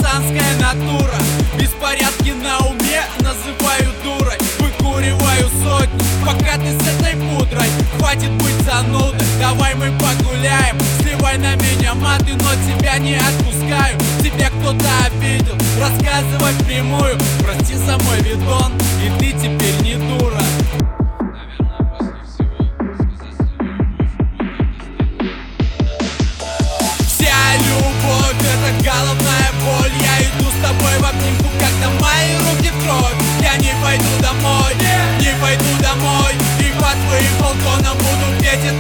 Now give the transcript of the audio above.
спартанская натура. Беспорядки на уме называю дурой. Выкуриваю сотни, пока ты с этой пудрой. Хватит быть занудой, давай мы погуляем. Сливай на меня маты, но тебя не отпускаю. Тебя кто-то обидел, рассказывай впрямую. Прости за мой видон, и ты теперь не дура. Головная боль, я иду с тобой в обнимку, когда мои руки в кровь. Я не пойду домой, не пойду домой. И по твоим балконам буду петь